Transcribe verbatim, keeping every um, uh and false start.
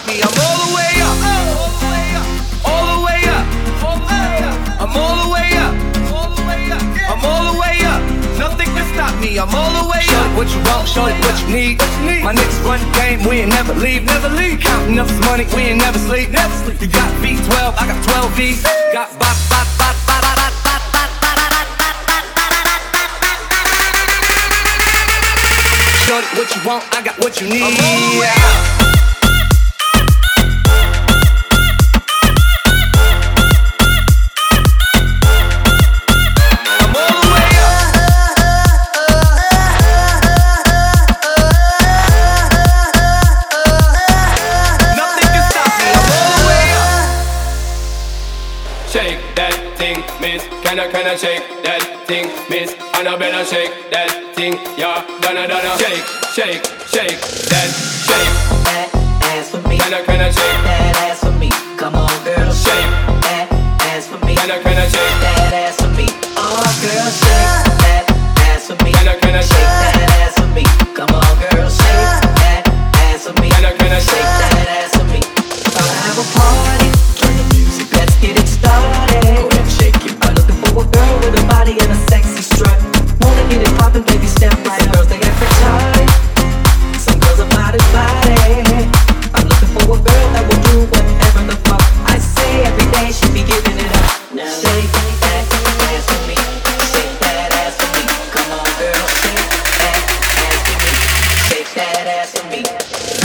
me. I'm all the way up, all the way up, all the way up, all the way up. I'm all the way up, all the way up. I'm all the way up. Nothing can stop me. I'm all the way up. Show it what you want, show it what you need. My niggas run the game, we ain't never leave, never leave. Counting up some money, we ain't never sleep, never sleep. You got V twelve, I got twelve V's. Got bop, bop, bop, bop, bop, bop, bop, bop, bop, bop, bop. Show it what you want, I got what you need. I'm all the way up. Can I, can I shake that thing, miss? And I better shake that thing, yeah. Donna, Donna, shake, shake, shake that, shake that ass for me. Can I, can I shake that ass for me? Come on, girl, shake that ass for me. Can I, can I shake that ass for me? Oh, girl, shake that ass for me. Can I, can I shake that ass for me? Come on, girl, shake that ass for me. Can I, can I shake that ass for me? I'll have a party, turn the music, let's get it started. Go ahead and shake it. A girl with a body and a sexy strut. Wanna get it poppin', baby, step right up. Some girls, they act retarded. Some girls are body body. I'm looking for a girl that will do whatever the fuck I say. Every day she be giving it up. Now shake that ass for me. Shake that ass for me. Come on, girl, shake that ass for me. Shake that ass for me.